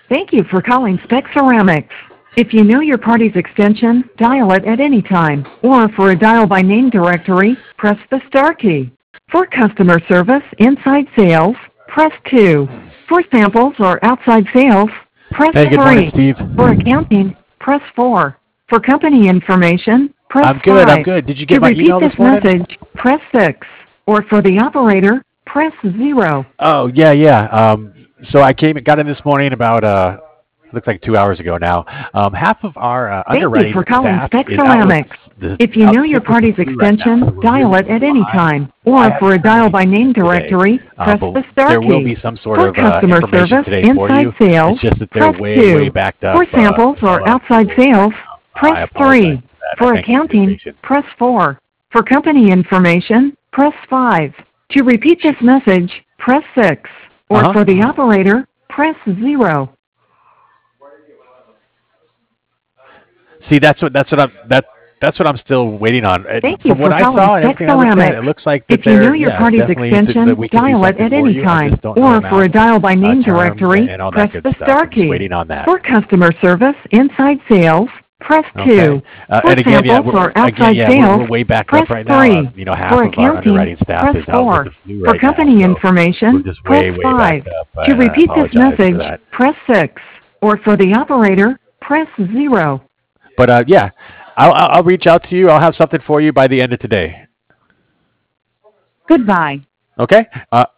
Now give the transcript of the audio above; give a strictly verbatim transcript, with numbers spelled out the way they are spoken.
Thank you for calling Spec Ceramics. If you know your party's extension, dial it at any time. Or for a dial by name directory, press the star key. For customer service, inside sales, press two. For samples or outside sales, press Hey, good morning, three. Steve. For accounting, press four. For company information, press I'm good. I'm five. good. Did you To get my repeat email this this morning? message, press six. Or for the operator, press zero. Oh, yeah, yeah. Um, so I came, got in this morning about uh, looks like two hours ago now. Um, half of our uh, Thank you underwriting for calling staff Spec is out with Ceramics. the If you out know your sick with the party's flu right now, extension, so we're dial really it at any behind. time. So I Or for haven't a heard dial by anything name yet today. directory, Uh, press but the star there will key. be some sort For of uh, customer information service, today for inside you. sales, It's just that they're press way, way two. backed up For uh, samples with a or lot of outside people right sales, now. Uh, press I apologize three. for that. I For thank you for your accounting, patience. press four. For company information, press five. To repeat this message, press six. Uh Or huh. for the operator, press zero. See, that's what that's what I'm that that's what I'm still waiting on. And Thank you from for what I calling saw and Spec everything I looked at, it Ceramics. looks like that If you know there, your yeah, party's definitely th- that extension, we can do dial it something at for any you. I time. just don't know Or for a amounts, dial by uh, name terms, and, directory, and all that press good the stuff. star I'm just key. waiting on that. For customer service, inside sales, press Okay. two. Uh, For and again, yeah, samples we're, or again, outside yeah, we're sales, we're way backed press up right now. Uh, three. you know, half For of our accounting, underwriting staff press is out with the four. flu For right now, company so we're information, just press way, way five. backed up, To and I repeat this apologize for message, that. press six. Or for the operator, press zero. But uh, yeah, I'll I'll I'll reach out to you. I'll have something for you by the end of today. Goodbye. Okay. Uh,